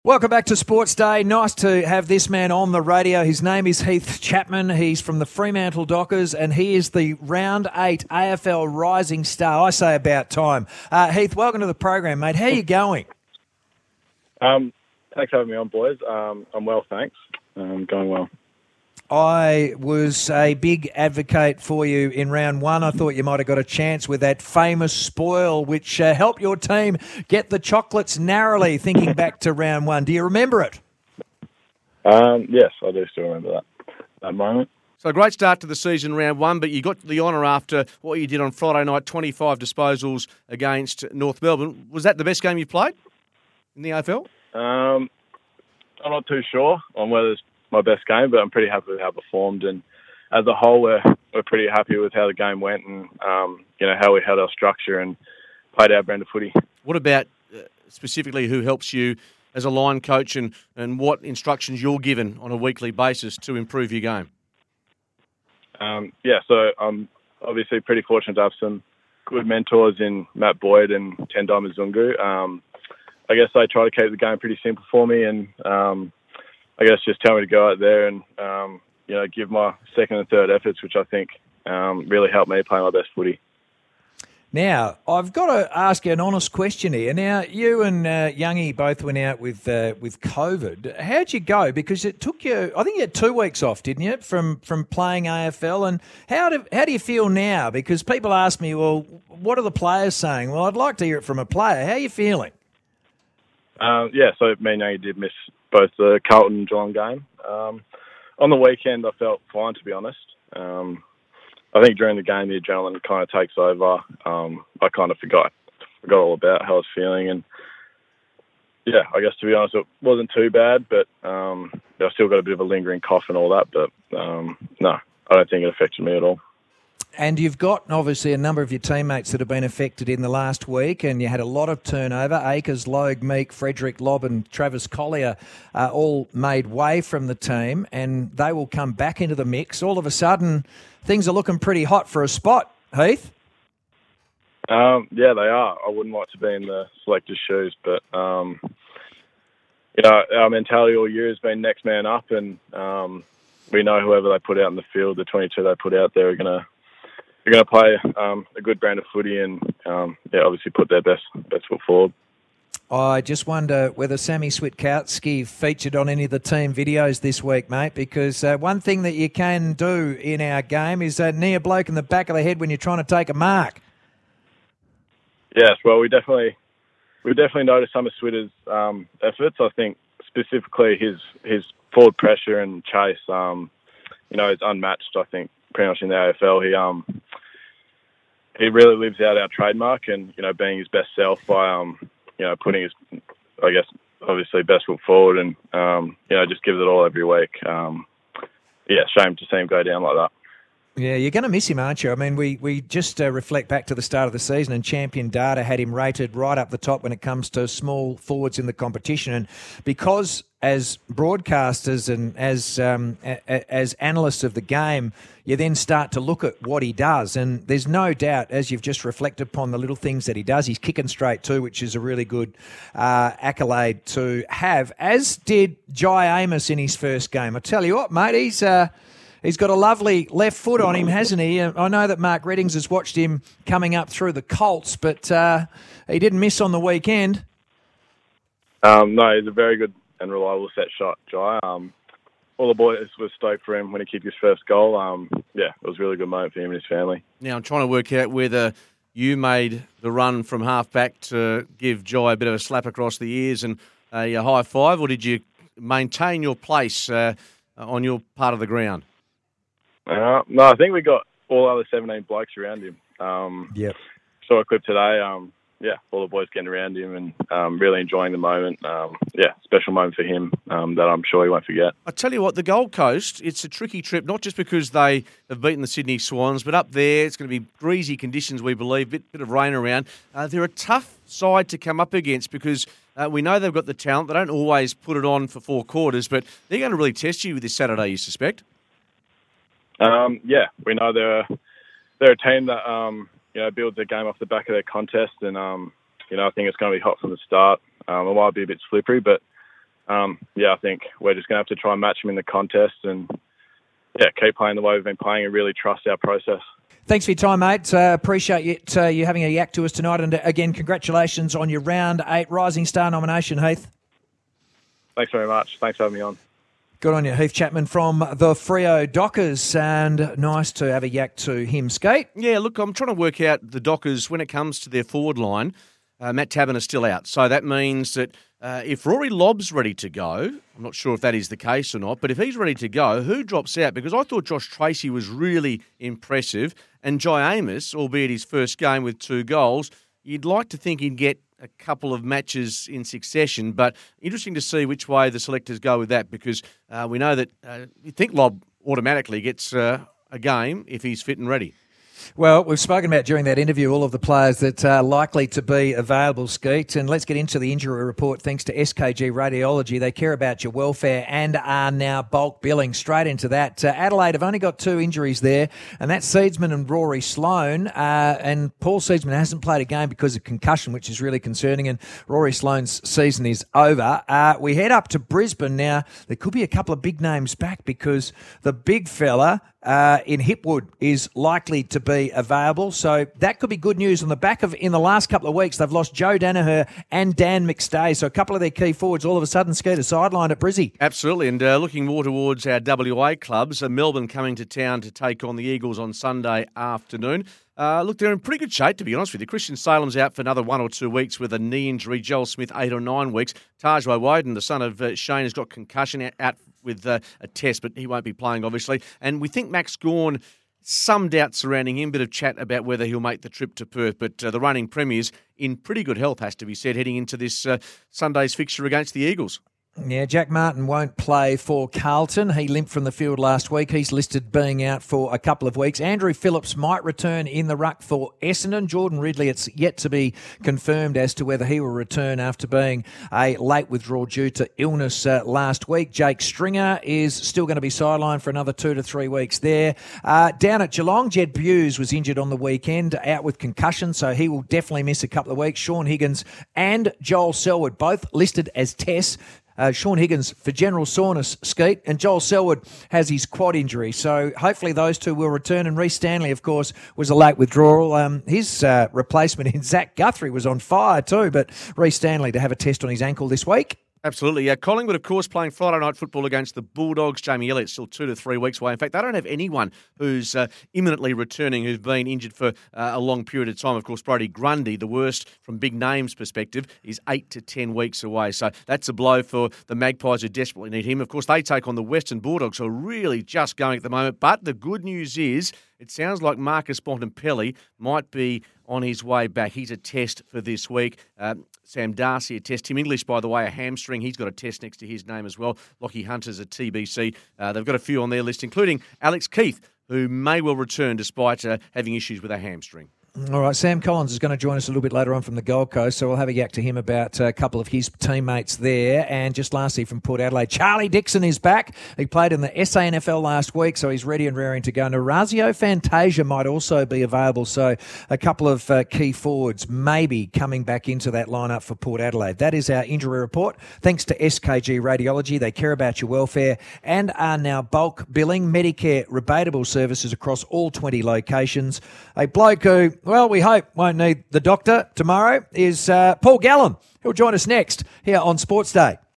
Welcome back to Sports Day. Nice to have this man on the radio. His name is Heath Chapman. He's from the Fremantle Dockers, and he is the Round 8 AFL Rising Star. I say about time. Heath, welcome to the program, mate. How are you going? Thanks for having me on, boys. I'm well, thanks. Going well. I was a big advocate for you in round 1. I thought you might have got a chance with that famous spoil, which helped your team get the chocolates narrowly, thinking back to round 1. Do you remember it? Yes, I do still remember that moment. So a great start to the season, round 1, but you got the honour after what you did on Friday night, 25 disposals against North Melbourne. Was that the best game you played in the AFL? I'm not too sure on whether it's my best game, but I'm pretty happy with how I performed. And as a whole, we're pretty happy with how the game went and how we held our structure and played our brand of footy. What about specifically who helps you as a line coach and what instructions you're given on a weekly basis to improve your game? So I'm obviously pretty fortunate to have some good mentors in Matt Boyd and Tendai Mzungu. I guess they try to keep the game pretty simple for me and I guess just tell me to go out there and, give my second and third efforts, which I think really helped me play my best footy. Now, I've got to ask you an honest question here. Now, you and Youngie both went out with COVID. How'd you go? Because it took you, I think you had 2 weeks off, didn't you, from playing AFL? And how do you feel now? Because people ask me, well, what are the players saying? Well, I'd like to hear it from a player. How are you feeling? So me and Youngie did miss both the Carlton and Geelong game. On the weekend, I felt fine, to be honest. I think during the game, the adrenaline kind of takes over. I kind of forgot all about how I was feeling. And, yeah, I guess, to be honest, it wasn't too bad, but I still got a bit of a lingering cough and all that. But, no, I don't think it affected me at all. And you've got, obviously, a number of your teammates that have been affected in the last week, and you had a lot of turnover. Akers, Logue, Meek, Frederick, Lobb and Travis Collier all made way from the team, and they will come back into the mix. All of a sudden, things are looking pretty hot for a spot, Heath. Yeah, they are. I wouldn't like to be in the selectors' shoes, but, our mentality all year has been next man up, and we know whoever they put out in the field, the 22 they put out there, are going to play a good brand of footy and, obviously put their best foot forward. I just wonder whether Sammy Switkowski featured on any of the team videos this week, mate, because one thing that you can do in our game is knee a bloke in the back of the head when you're trying to take a mark. Yes, well, we definitely noticed some of Switter's efforts. I think specifically his forward pressure and chase, is unmatched, I think, pretty much in the AFL. He really lives out our trademark and, being his best self by, putting his, I guess, obviously best foot forward and, just gives it all every week. Shame to see him go down like that. Yeah, you're going to miss him, aren't you? I mean, we just reflect back to the start of the season and Champion Data had him rated right up the top when it comes to small forwards in the competition. And because as broadcasters and as analysts of the game, you then start to look at what he does. And there's no doubt, as you've just reflected upon the little things that he does, he's kicking straight too, which is a really good accolade to have, as did Jai Amos in his first game. I tell you what, mate, He's got a lovely left foot on him, hasn't he? I know that Mark Reddings has watched him coming up through the Colts, but he didn't miss on the weekend. No, he's a very good and reliable set shot, Jai. All the boys were stoked for him when he kicked his first goal. It was a really good moment for him and his family. Now, I'm trying to work out whether you made the run from half-back to give Jai a bit of a slap across the ears and a high five, or did you maintain your place on your part of the ground? No, I think we got all other 17 blokes around him. Yep. Saw a clip today. All the boys getting around him and really enjoying the moment. Special moment for him that I'm sure he won't forget. I tell you what, the Gold Coast, it's a tricky trip, not just because they have beaten the Sydney Swans, but up there it's going to be breezy conditions, we believe, bit of rain around. They're a tough side to come up against because we know they've got the talent. They don't always put it on for 4 quarters, but they're going to really test you this Saturday, you suspect? We know they're a team that builds their game off the back of their contest, and I think it's going to be hot from the start. It might be a bit slippery, but I think we're just going to have to try and match him in the contest and, keep playing the way we've been playing and really trust our process. Thanks for your time, mate. Appreciate you having a yak to us tonight. And again, congratulations on your Round 8 Rising Star nomination, Heath. Thanks very much. Thanks for having me on. Good on you, Heath Chapman from the Freo Dockers, and nice to have a yak to him, Skate. Yeah, look, I'm trying to work out the Dockers when it comes to their forward line. Matt Taberner is still out, so that means that if Rory Lobb's ready to go, I'm not sure if that is the case or not, but if he's ready to go, who drops out? Because I thought Josh Tracy was really impressive, and Jai Amos, albeit his first game with 2 goals, you'd like to think he'd get a couple of matches in succession, but interesting to see which way the selectors go with that, because we know that you think Lobb automatically gets a game if he's fit and ready. Well, we've spoken about during that interview all of the players that are likely to be available, Skeet, and let's get into the injury report thanks to SKG Radiology. They care about your welfare and are now bulk billing. Straight into that. Adelaide have only got 2 injuries there, and that's Seedsman and Rory Sloane, and Paul Seedsman hasn't played a game because of concussion, which is really concerning, and Rory Sloane's season is over. We head up to Brisbane now. There could be a couple of big names back because the big fella in Hipwood is likely to be available. So that could be good news on the back of, in the last couple of weeks, they've lost Joe Danaher and Dan McStay. So a couple of their key forwards all of a sudden skied a sideline at Brizzy. Absolutely. And looking more towards our WA clubs, Melbourne coming to town to take on the Eagles on Sunday afternoon. Look, they're in pretty good shape, to be honest with you. Christian Salem's out for another 1 or 2 weeks with a knee injury. Joel Smith, 8 or 9 weeks. Taj Woden, the son of Shane, has got concussion out with a test, but he won't be playing, obviously. And we think Max Gawn, some doubt surrounding him, bit of chat about whether he'll make the trip to Perth. But the reigning premier's in pretty good health, has to be said, heading into this Sunday's fixture against the Eagles. Yeah, Jack Martin won't play for Carlton. He limped from the field last week. He's listed being out for a couple of weeks. Andrew Phillips might return in the ruck for Essendon. Jordan Ridley, it's yet to be confirmed as to whether he will return after being a late withdrawal due to illness last week. Jake Stringer is still going to be sidelined for another 2 to 3 weeks there. Down at Geelong, Jed Bewes was injured on the weekend, out with concussion, so he will definitely miss a couple of weeks. Sean Higgins and Joel Selwood, both listed as tests. Sean Higgins for general soreness, Skeet, and Joel Selwood has his quad injury. So hopefully those two will return. And Reece Stanley, of course, was a late withdrawal. His replacement in Zach Guthrie was on fire too, but Reece Stanley to have a test on his ankle this week. Absolutely. Collingwood, of course, playing Friday night football against the Bulldogs. Jamie Elliott's still 2 to 3 weeks away. In fact, they don't have anyone who's imminently returning who's been injured for a long period of time. Of course, Brody Grundy, the worst from big names perspective, is 8 to 10 weeks away. So that's a blow for the Magpies who desperately need him. Of course, they take on the Western Bulldogs, who are really just going at the moment. But the good news is it sounds like Marcus Bontempelli might be on his way back. He's a test for this week. Sam Darcy, a test. Tim English, by the way, a hamstring. He's got a test next to his name as well. Lockie Hunter's a TBC. They've got a few on their list, including Alex Keith, who may well return despite having issues with a hamstring. All right, Sam Collins is going to join us a little bit later on from the Gold Coast, so we'll have a yak to him about a couple of his teammates there. And just lastly from Port Adelaide, Charlie Dixon is back. He played in the SANFL last week, so he's ready and raring to go. And Orazio Fantasia might also be available, so a couple of key forwards maybe coming back into that lineup for Port Adelaide. That is our injury report. Thanks to SKG Radiology. They care about your welfare and are now bulk billing Medicare rebatable services across all 20 locations. A bloke who, well, we hope won't need the doctor tomorrow is Paul Gallen. He'll join us next here on Sports Day.